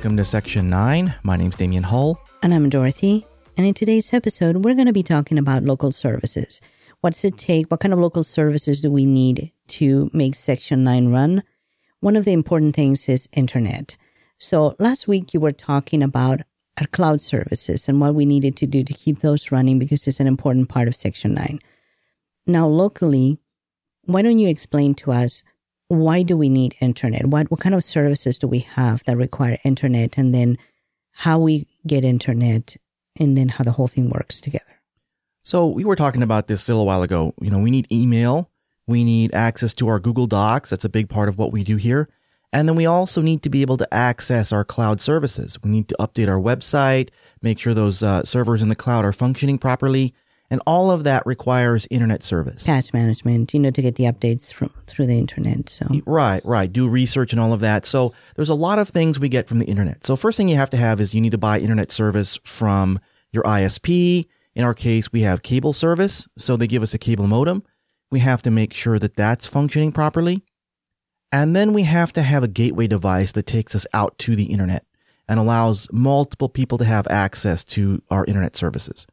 Welcome to Section 9. My name's Damian Hull. And I'm Dorothy. And in today's episode, we're going to be talking about local services. What does it take? What kind of local services do we need to make Section 9 run? One of the important things is internet. So last week you were talking about our cloud services and what we needed to do to keep those running because it's an important part of Section 9. Now, locally, why don't you explain to us, why do we need internet? What kind of services do we have that require internet, and then how we get internet, and then how the whole thing works together? So we were talking about this still a while ago. We need email. We need access to our Google Docs. That's a big part of what we do here. And then we also need to be able to access our cloud services. We need to update our website, make sure those servers in the cloud are functioning properly. And all of that requires internet service. Patch management, to get the updates through the internet. So Right. Do research and all of that. So there's a lot of things we get from the internet. So first thing you have to have is you need to buy internet service from your ISP. In our case, we have cable service. So they give us a cable modem. We have to make sure that that's functioning properly. And then we have to have a gateway device that takes us out to the internet and allows multiple people to have access to our internet services.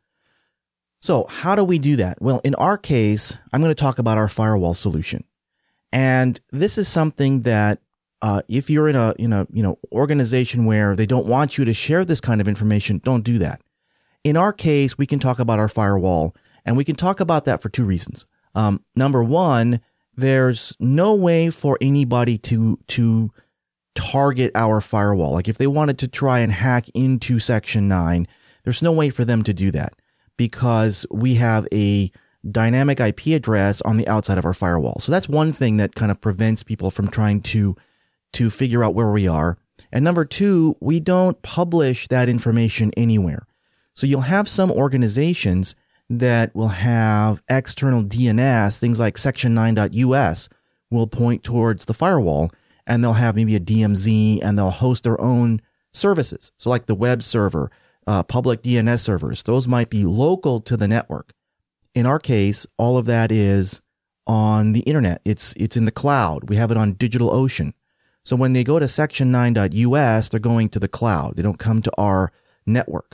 So how do we do that? Well, in our case, I'm going to talk about our firewall solution. And this is something that if you're in a organization where they don't want you to share this kind of information, don't do that. In our case, we can talk about our firewall, and we can talk about that for two reasons. Number one, there's no way for anybody to target our firewall. Like if they wanted to try and hack into Section 9, there's no way for them to do that because we have a dynamic IP address on the outside of our firewall. So that's one thing that kind of prevents people from trying to figure out where we are. And number two, we don't publish that information anywhere. So you'll have some organizations that will have external DNS, things like section9.us will point towards the firewall, and they'll have maybe a DMZ, and they'll host their own services. So like the web server, public DNS servers, those might be local to the network. In our case, all of that is on the internet. It's in the cloud. We have it on DigitalOcean. So when they go to section9.us, they're going to the cloud. They don't come to our network.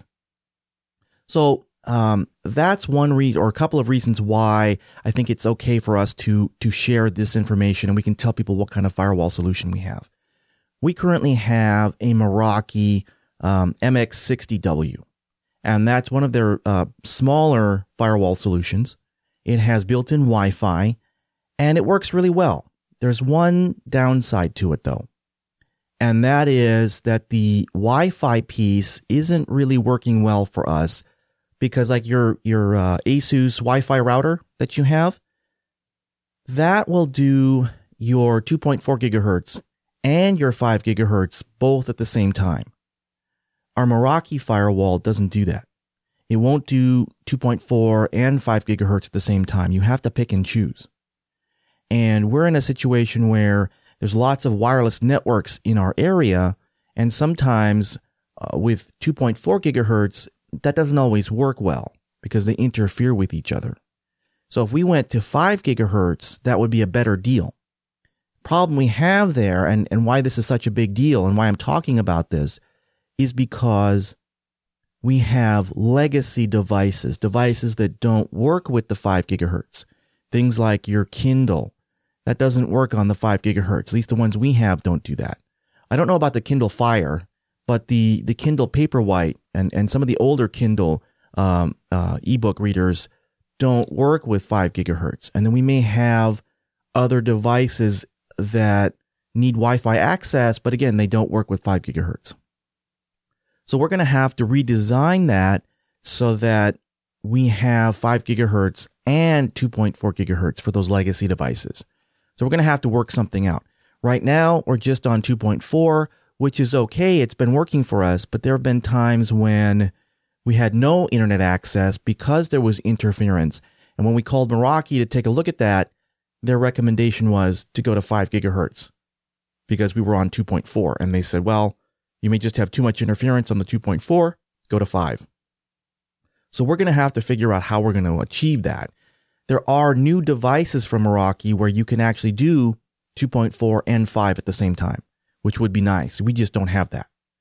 So that's one reason, or a couple of reasons why I think it's okay for us to share this information, and we can tell people what kind of firewall solution we have. We currently have a Meraki MX60W, and that's one of their smaller firewall solutions. It has built-in Wi-Fi, and it works really well. There's one downside to it, though, and that is that the Wi-Fi piece isn't really working well for us. Because like your Asus Wi-Fi router that you have, that will do your 2.4 gigahertz and your 5 gigahertz both at the same time. Our Meraki firewall doesn't do that. It won't do 2.4 and 5 gigahertz at the same time. You have to pick and choose. And we're in a situation where there's lots of wireless networks in our area, and sometimes with 2.4 gigahertz, that doesn't always work well because they interfere with each other. So if we went to 5 gigahertz, that would be a better deal. Problem we have there, and why this is such a big deal and why I'm talking about this, is because we have legacy devices that don't work with the 5 gigahertz. Things like your Kindle, that doesn't work on the 5 gigahertz. At least the ones we have don't do that. I don't know about the Kindle Fire, but the Kindle Paperwhite and some of the older Kindle ebook readers don't work with 5 gigahertz. And then we may have other devices that need Wi-Fi access, but again, they don't work with 5 gigahertz. So we're going to have to redesign that so that we have 5 gigahertz and 2.4 gigahertz for those legacy devices. So we're going to have to work something out. Right now, we're just on 2.4, which is okay. It's been working for us, but there have been times when we had no internet access because there was interference. And when we called Meraki to take a look at that, their recommendation was to go to 5 gigahertz because we were on 2.4. And they said, well, you may just have too much interference on the 2.4, go to 5. So we're going to have to figure out how we're going to achieve that. There are new devices from Meraki where you can actually do 2.4 and 5 at the same time, which would be nice. We just don't have that.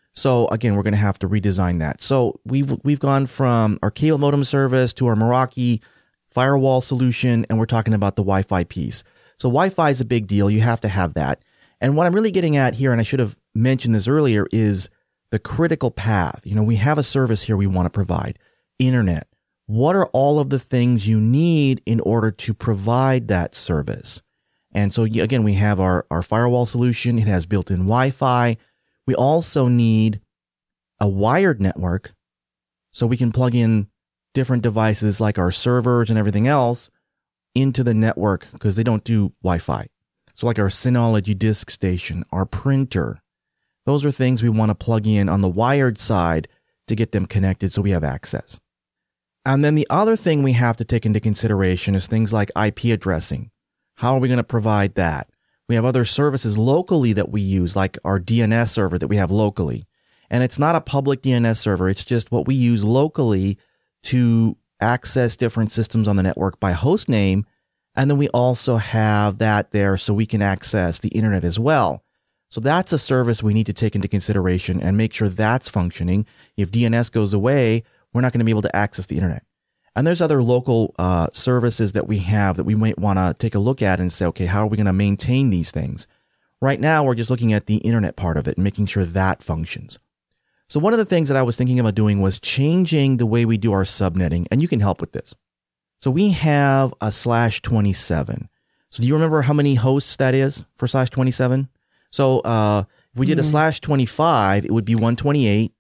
So again, we're going to have to redesign that. So we've gone from our cable modem service to our Meraki firewall solution, and we're talking about the Wi-Fi piece. So Wi-Fi is a big deal. You have to have that. And what I'm really getting at here, and I should have mentioned this earlier, is the critical path. We have a service here we want to provide. Internet. What are all of the things you need in order to provide that service? And so again, we have our firewall solution. It has built-in Wi-Fi. We also need a wired network so we can plug in different devices like our servers and everything else into the network because they don't do Wi-Fi. So like our Synology disk station, our printer, those are things we want to plug in on the wired side to get them connected so we have access. And then the other thing we have to take into consideration is things like IP addressing. How are we going to provide that? We have other services locally that we use, like our DNS server that we have locally. And it's not a public DNS server. It's just what we use locally to access different systems on the network by host name. And then we also have that there so we can access the internet as well. So that's a service we need to take into consideration and make sure that's functioning. If DNS goes away, we're not going to be able to access the internet. And there's other local services that we have that we might want to take a look at and say, okay, how are we going to maintain these things? Right now, we're just looking at the internet part of it and making sure that functions. So one of the things that I was thinking about doing was changing the way we do our subnetting, and you can help with this. So we have a /27. So do you remember how many hosts that is for /27? So if we did a /25, it would be 128.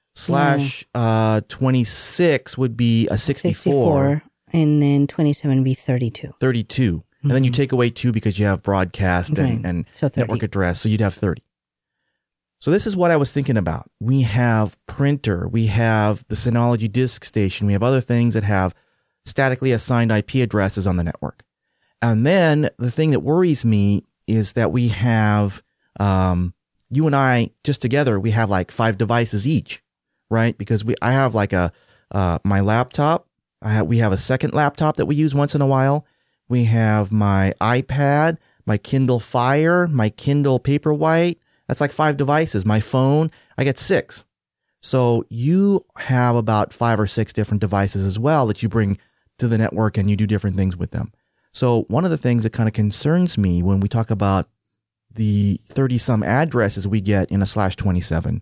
/26 would be a 64. And then 27 would be 32. 32. And then you take away 2 because you have broadcast and so network address. So you'd have 30. So this is what I was thinking about. We have printer. We have the Synology disk station. We have other things that have statically assigned IP addresses on the network. And then the thing that worries me is that we have, you and I just together, we have like 5 devices each. Right? Because I have like my laptop. We have a second laptop that we use once in a while. We have my iPad, my Kindle Fire, my Kindle Paperwhite. That's like 5 devices. My phone, I get 6. So you have about 5 or 6 different devices as well that you bring to the network and you do different things with them. So one of the things that kind of concerns me when we talk about the 30 some addresses we get in a /27,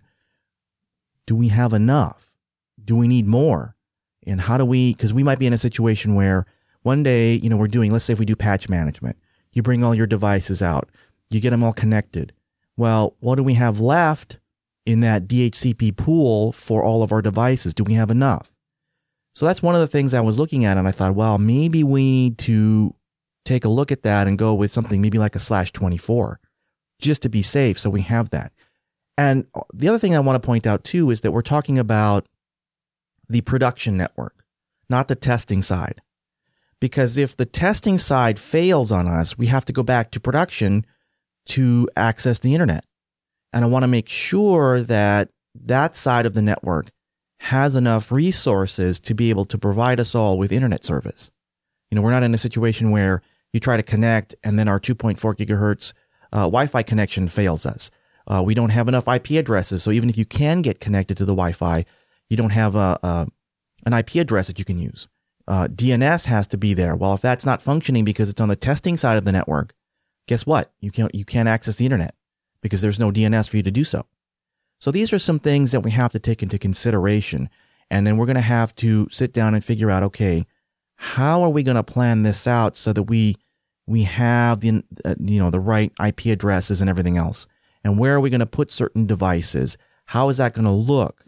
do we have enough? Do we need more? And how do we, because we might be in a situation where one day, we're doing, let's say if we do patch management, you bring all your devices out, you get them all connected. Well, what do we have left in that DHCP pool for all of our devices? Do we have enough? So that's one of the things I was looking at, and I thought, well, maybe we need to take a look at that and go with something maybe like a /24, just to be safe so we have that. And the other thing I want to point out too is that we're talking about the production network, not the testing side. Because if the testing side fails on us, we have to go back to production to access the internet. And I want to make sure that that side of the network has enough resources to be able to provide us all with internet service. We're not in a situation where you try to connect and then our 2.4 gigahertz Wi-Fi connection fails us. We don't have enough IP addresses. So even if you can get connected to the Wi-Fi, you don't have an IP address that you can use. DNS has to be there. Well, if that's not functioning because it's on the testing side of the network, guess what? You can't access the internet because there's no DNS for you to do so. So these are some things that we have to take into consideration. And then we're going to have to sit down and figure out, okay, how are we going to plan this out so that we have the right IP addresses and everything else? And where are we going to put certain devices? How is that going to look?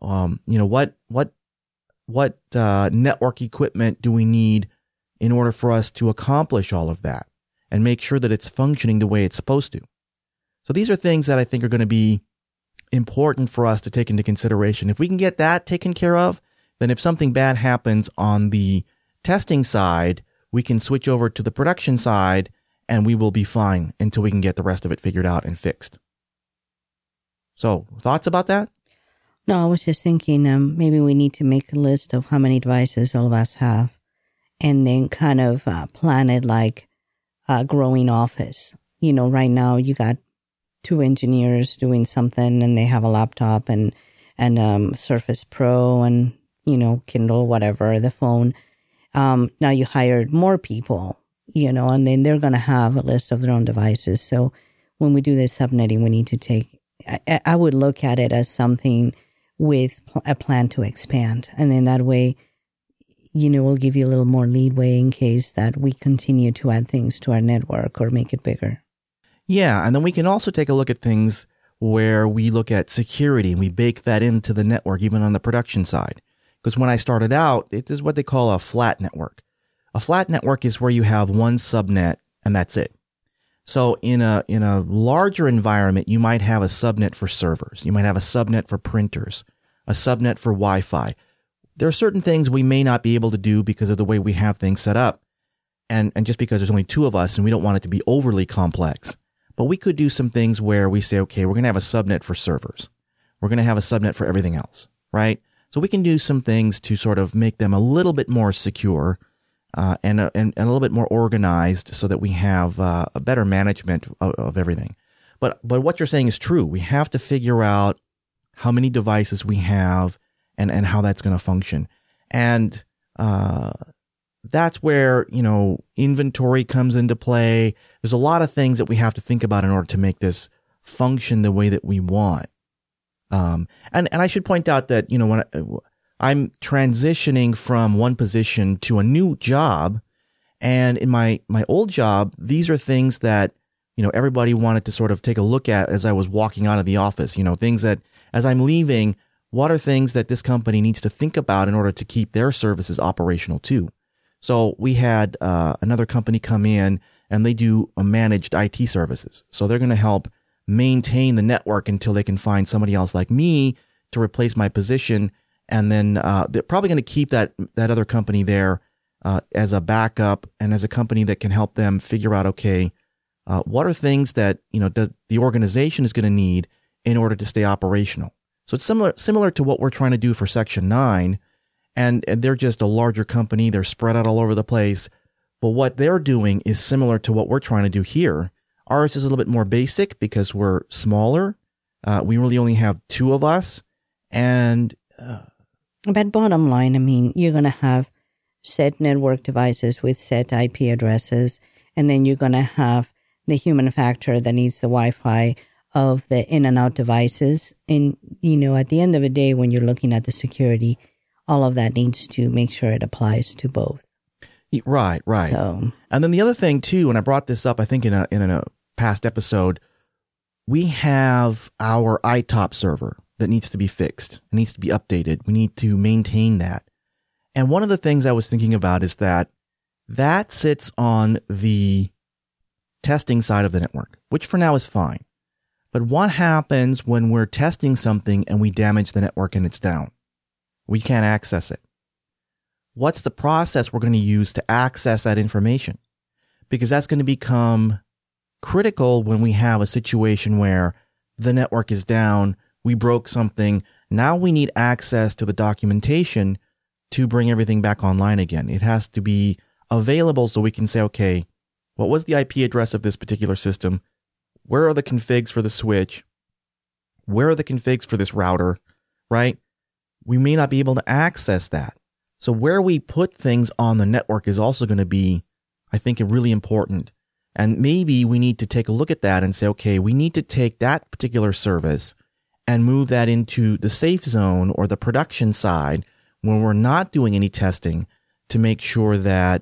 What network equipment do we need in order for us to accomplish all of that and make sure that it's functioning the way it's supposed to? So these are things that I think are going to be important for us to take into consideration. If we can get that taken care of, then if something bad happens on the testing side, we can switch over to the production side and we will be fine until we can get the rest of it figured out and fixed. So, thoughts about that? No, I was just thinking maybe we need to make a list of how many devices all of us have and then kind of plan it like a growing office. Right now you got two engineers doing something and they have a laptop and Surface Pro and, Kindle, whatever, the phone. Now you hired more people, and then they're going to have a list of their own devices. So when we do this subnetting, we need to take, I would look at it as something with a plan to expand. And then that way, we'll give you a little more leeway in case that we continue to add things to our network or make it bigger. Yeah, and then we can also take a look at things where we look at security and we bake that into the network, even on the production side. Because when I started out, it is what they call a flat network. A flat network is where you have one subnet and that's it. So in a larger environment, you might have a subnet for servers. You might have a subnet for printers, a subnet for Wi-Fi. There are certain things we may not be able to do because of the way we have things set up. And just because there's only two of us and we don't want it to be overly complex. But we could do some things where we say, okay, we're going to have a subnet for servers. We're going to have a subnet for everything else, right? So we can do some things to sort of make them a little bit more secure and a little bit more organized so that we have a better management of everything. But what you're saying is true. We have to figure out how many devices we have and how that's going to function. And that's where, inventory comes into play. There's a lot of things that we have to think about in order to make this function the way that we want. And I should point out that, when I'm transitioning from one position to a new job, and in my old job, these are things that, everybody wanted to sort of take a look at as I was walking out of the office, things that as I'm leaving, what are things that this company needs to think about in order to keep their services operational too? So we had another company come in and they do managed IT services. So they're going to help maintain the network until they can find somebody else like me to replace my position. And then they're probably going to keep that other company there as a backup and as a company that can help them figure out, okay, what are things that the organization is going to need in order to stay operational. So it's similar to what we're trying to do for Section 9. And they're just a larger company. They're spread out all over the place. But what they're doing is similar to what we're trying to do here. Ours is a little bit more basic because we're smaller. We really only have two of us. And but bottom line, you're going to have set network devices with set IP addresses. And then you're going to have the human factor that needs the Wi-Fi of the in and out devices. And, at the end of the day, when you're looking at the security, all of that needs to make sure it applies to both. Right. So, and then the other thing too, and I brought this up, I think in a past episode, we have our iTop server that needs to be fixed. It needs to be updated. We need to maintain that. And one of the things I was thinking about is that sits on the testing side of the network, which for now is fine. But what happens when we're testing something and we damage the network and it's down? We can't access it. What's the process we're going to use to access that information? Because that's going to become critical when we have a situation where the network is down, we broke something, now we need access to the documentation to bring everything back online again. It has to be available so we can say, okay, what was the IP address of this particular system? Where are the configs for the switch? Where are the configs for this router, right? We may not be able to access that. So where we put things on the network is also going to be, I think, really important. And maybe we need to take a look at that and say, okay, we need to take that particular service and move that into the safe zone or the production side when we're not doing any testing to make sure that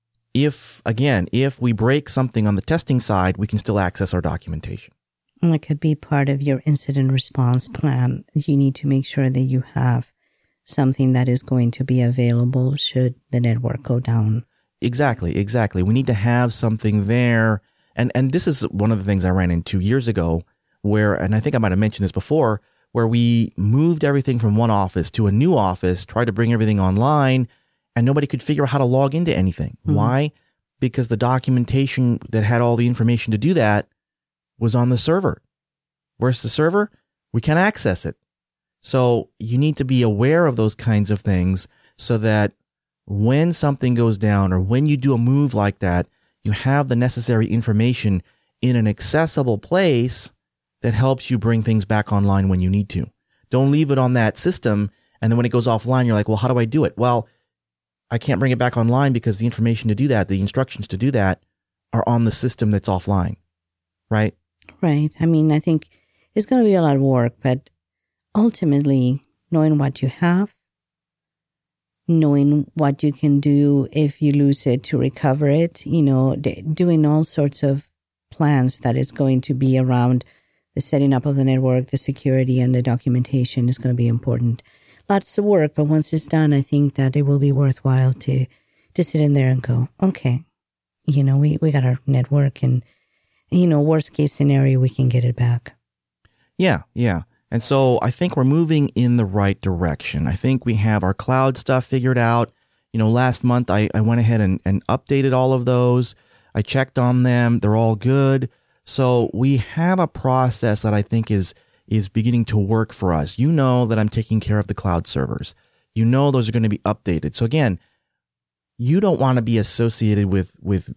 if we break something on the testing side, we can still access our documentation. And it could be part of your incident response plan. You need to make sure that you have something that is going to be available should the network go down. Exactly. We need to have something there. And this is one of the things I ran into years ago where, and I think I might have mentioned this before, where we moved everything from one office to a new office, tried to bring everything online, and nobody could figure out how to log into anything. Mm-hmm. Why? Because the documentation that had all the information to do that was on the server. Where's the server? We can't access it. So you need to be aware of those kinds of things so that when something goes down or when you do a move like that, you have the necessary information in an accessible place that helps you bring things back online when you need to. Don't leave it on that system. And then when it goes offline, you're like, well, how do I do it? Well, I can't bring it back online because the information to do that, the instructions to do that are on the system that's offline, right? Right. I mean, I think it's going to be a lot of work, but ultimately knowing what you have, knowing what you can do if you lose it to recover it, doing all sorts of plans that is going to be around the setting up of the network, the security, and the documentation is going to be important. Lots of work, but once it's done, I think that it will be worthwhile to sit in there and go, okay, we got our network, and, worst case scenario, we can get it back. Yeah. And so I think we're moving in the right direction. I think we have our cloud stuff figured out. Last month I went ahead and updated all of those. I checked on them. They're all good. So we have a process that I think is beginning to work for us. That I'm taking care of the cloud servers. Those are going to be updated. So again, you don't want to be associated with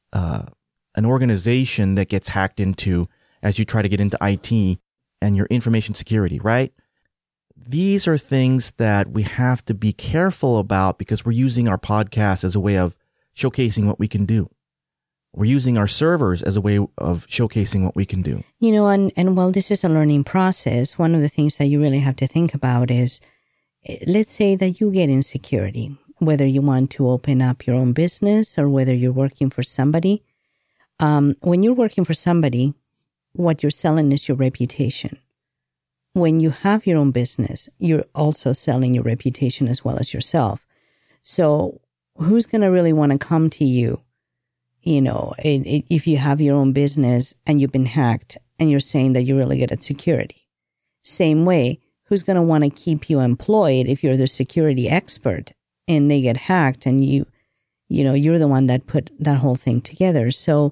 an organization that gets hacked into as you try to get into IT and your information security, right? These are things that we have to be careful about because we're using our podcast as a way of showcasing what we can do. We're using our servers as a way of showcasing what we can do. And while this is a learning process, one of the things that you really have to think about is, let's say that you get insecurity, whether you want to open up your own business or whether you're working for somebody. When you're working for somebody, what you're selling is your reputation. When you have your own business, you're also selling your reputation as well as yourself. So who's going to really want to come to you? If you have your own business and you've been hacked and you're saying that you're really good at security. Same way, who's going to want to keep you employed if you're the security expert and they get hacked and you're the one that put that whole thing together. So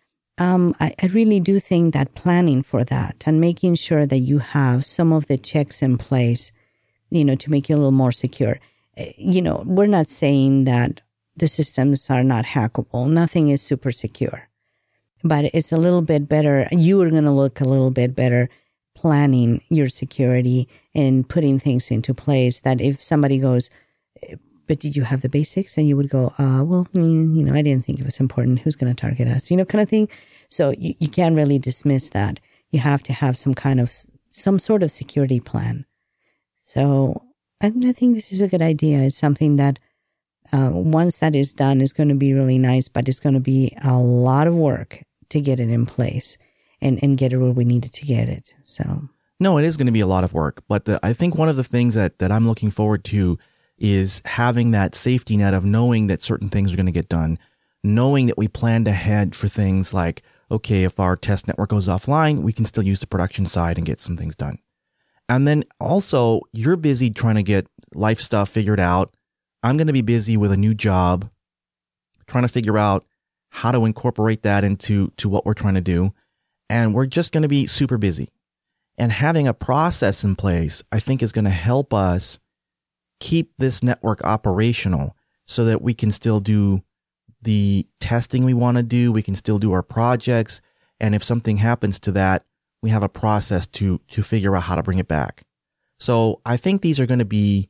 I really do think that planning for that and making sure that you have some of the checks in place, to make you a little more secure. We're not saying that the systems are not hackable. Nothing is super secure, but it's a little bit better. You are going to look a little bit better planning your security and putting things into place that if somebody goes, but did you have the basics? And you would go, I didn't think it was important. Who's going to target us? Kind of thing. So you can't really dismiss that. You have to have some sort of security plan. So I think this is a good idea. It's something that once that is done is going to be really nice, but it's going to be a lot of work to get it in place and get it where we needed to get it. So no, it is going to be a lot of work. But I think one of the things that I'm looking forward to is having that safety net of knowing that certain things are going to get done, knowing that we planned ahead for things like, okay, if our test network goes offline, we can still use the production side and get some things done. And then also, you're busy trying to get life stuff figured out. I'm going to be busy with a new job, trying to figure out how to incorporate that into what we're trying to do. And we're just going to be super busy. And having a process in place, I think, is going to help us keep this network operational so that we can still do the testing we want to do. We can still do our projects. And if something happens to that, we have a process to figure out how to bring it back. So I think these are going to be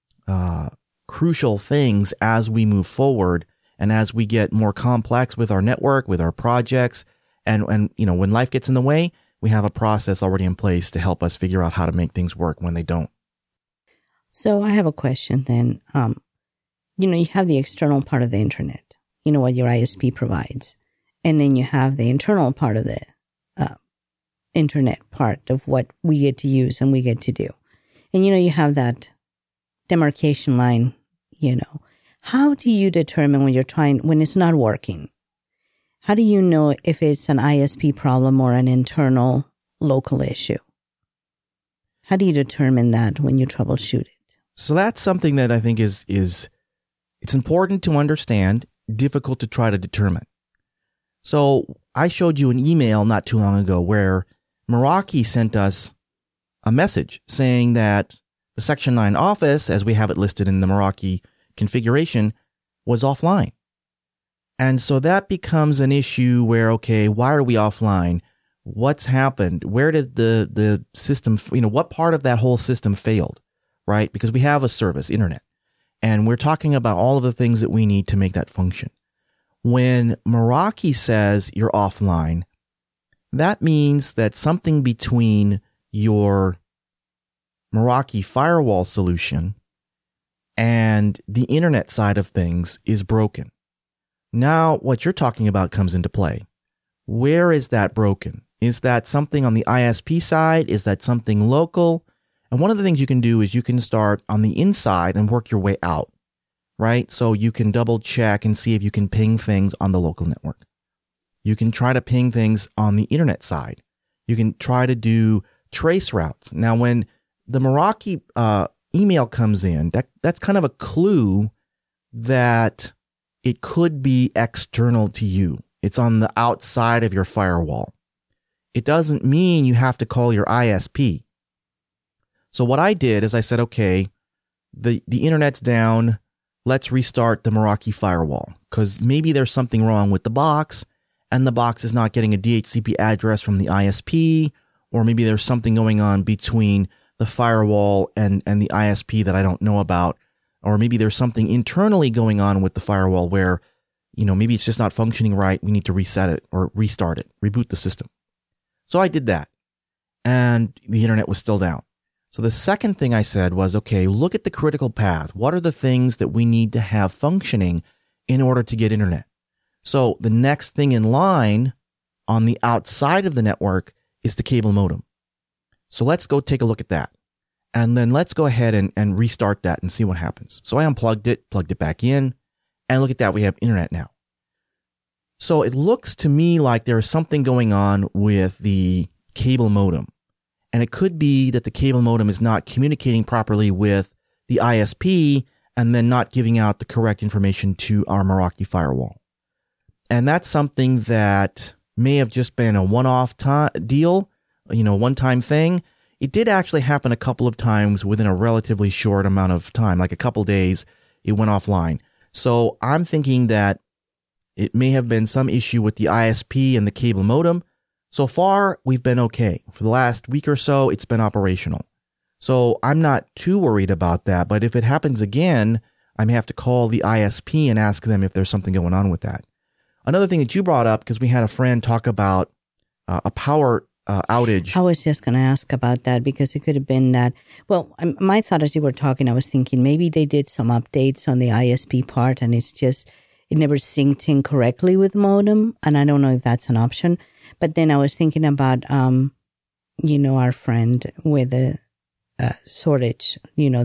crucial things as we move forward and as we get more complex with our network, with our projects. And when life gets in the way, we have a process already in place to help us figure out how to make things work when they don't. So I have a question then. You have the external part of the internet, what your ISP provides. And then you have the internal part of the internet part of what we get to use and we get to do. And, you have that demarcation line, How do you determine when it's not working? How do you know if it's an ISP problem or an internal local issue? How do you determine that when you troubleshoot it? So that's something that I think is it's important to understand, difficult to try to determine. So I showed you an email not too long ago where Meraki sent us a message saying that the Section 9 office, as we have it listed in the Meraki configuration, was offline. And so that becomes an issue where, okay, why are we offline? what's happened? Where did the system, what part of that whole system failed, right? Because we have a service, internet, and we're talking about all of the things that we need to make that function. When Meraki says you're offline, that means that something between your Meraki firewall solution and the internet side of things is broken. Now, what you're talking about comes into play. Where is that broken? Is that something on the ISP side? Is that something local? And one of the things you can do is you can start on the inside and work your way out, right? So you can double check and see if you can ping things on the local network. You can try to ping things on the internet side. You can try to do trace routes. Now, when the Meraki email comes in, that's kind of a clue that it could be external to you. It's on the outside of your firewall. It doesn't mean you have to call your ISP. So what I did is I said, okay, the internet's down. Let's restart the Meraki firewall because maybe there's something wrong with the box and the box is not getting a DHCP address from the ISP, or maybe there's something going on between the firewall and the ISP that I don't know about, or maybe there's something internally going on with the firewall where, maybe it's just not functioning right. We need to reset it or restart it, reboot the system. So I did that, and the internet was still down. So the second thing I said was, okay, look at the critical path. What are the things that we need to have functioning in order to get internet? So the next thing in line on the outside of the network is the cable modem. So let's go take a look at that. And then let's go ahead and restart that and see what happens. So I unplugged it, plugged it back in, and look at that. We have internet now. So it looks to me like there is something going on with the cable modem. And it could be that the cable modem is not communicating properly with the ISP and then not giving out the correct information to our Meraki firewall. And that's something that may have just been a one-off deal, one-time thing. It did actually happen a couple of times within a relatively short amount of time, like a couple days, it went offline. So I'm thinking that it may have been some issue with the ISP and the cable modem. So far, we've been okay. For the last week or so, it's been operational. So I'm not too worried about that. But if it happens again, I may have to call the ISP and ask them if there's something going on with that. Another thing that you brought up, because we had a friend talk about a power outage. I was just going to ask about that because it could have been that. Well, my thought as you were talking, I was thinking maybe they did some updates on the ISP part and it never synced in correctly with modem. And I don't know if that's an option. But then I was thinking about, our friend with the shortage,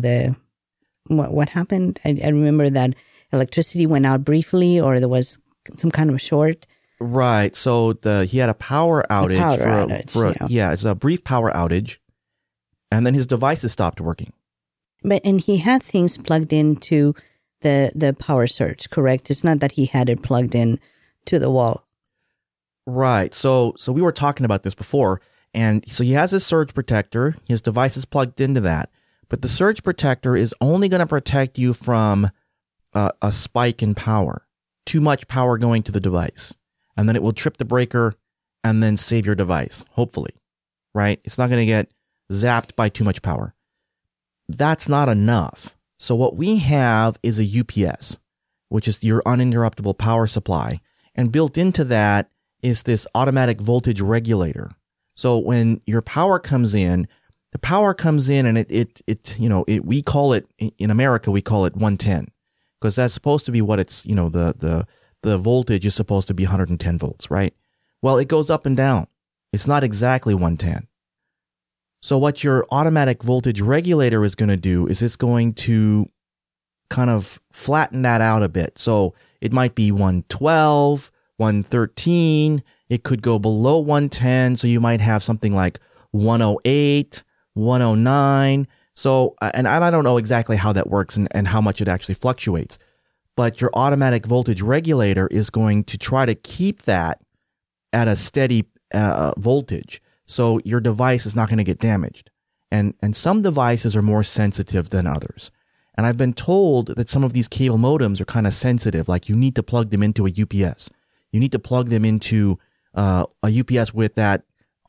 what happened. I remember that electricity went out briefly or there was some kind of a short. Right. So he had a power outage it's a brief power outage, and then his devices stopped working. And he had things plugged into the power surge, correct? It's not that he had it plugged in to the wall. Right. So we were talking about this before, and so he has a surge protector. His device is plugged into that, but the surge protector is only going to protect you from a spike in power. Too much power going to the device, and then it will trip the breaker and then save your device, hopefully, right? It's not going to get zapped by too much power. That's not enough. So what we have is a UPS, which is your uninterruptible power supply, and built into that is this automatic voltage regulator. So when your power comes in, the power comes in and we call it, in America, we call it 110. Because that's supposed to be what it's, the voltage is supposed to be 110 volts, right? Well, it goes up and down. It's not exactly 110. So what your automatic voltage regulator is going to do is it's going to kind of flatten that out a bit. So it might be 112, 113. It could go below 110. So you might have something like 108, 109. So, and I don't know exactly how that works and how much it actually fluctuates, but your automatic voltage regulator is going to try to keep that at a steady voltage. So your device is not going to get damaged. And some devices are more sensitive than others. And I've been told that some of these cable modems are kind of sensitive, like you need to plug them into a UPS. You need to plug them into a UPS with that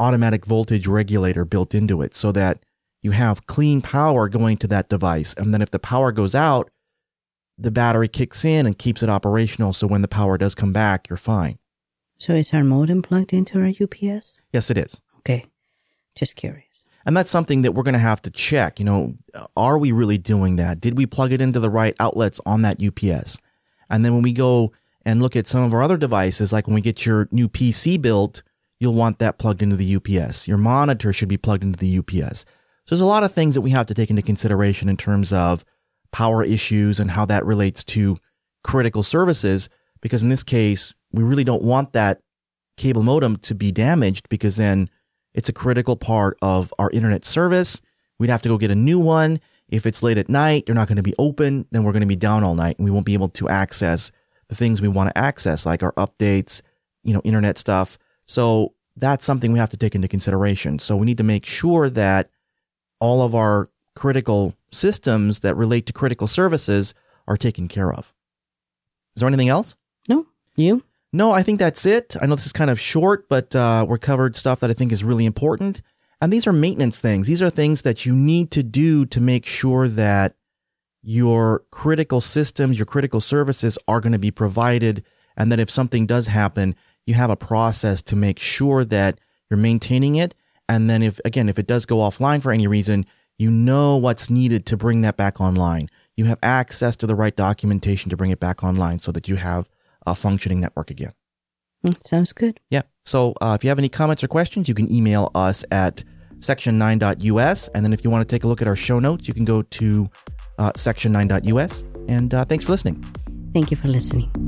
automatic voltage regulator built into it so that you have clean power going to that device. And then if the power goes out, the battery kicks in and keeps it operational. So when the power does come back, you're fine. So is our modem plugged into our UPS? Yes, it is. Okay. Just curious. And that's something that we're going to have to check. Are we really doing that? Did we plug it into the right outlets on that UPS? And then when we go and look at some of our other devices, like when we get your new PC built, you'll want that plugged into the UPS. Your monitor should be plugged into the UPS. So there's a lot of things that we have to take into consideration in terms of power issues and how that relates to critical services, because in this case, we really don't want that cable modem to be damaged, because then it's a critical part of our internet service. We'd have to go get a new one. If it's late at night, they're not going to be open, then we're going to be down all night and we won't be able to access the things we want to access, like our updates, internet stuff. So that's something we have to take into consideration. So we need to make sure that all of our critical systems that relate to critical services are taken care of. Is there anything else? No. You? No, I think that's it. I know this is kind of short, but we're covered stuff that I think is really important. And these are maintenance things. These are things that you need to do to make sure that your critical systems, your critical services are going to be provided. And that if something does happen, you have a process to make sure that you're maintaining it. And then if it does go offline for any reason, you know what's needed to bring that back online. You have access to the right documentation to bring it back online so that you have a functioning network again. Sounds good. Yeah. So if you have any comments or questions, you can email us at section9.us. And then if you want to take a look at our show notes, you can go to section9.us. And thanks for listening. Thank you for listening.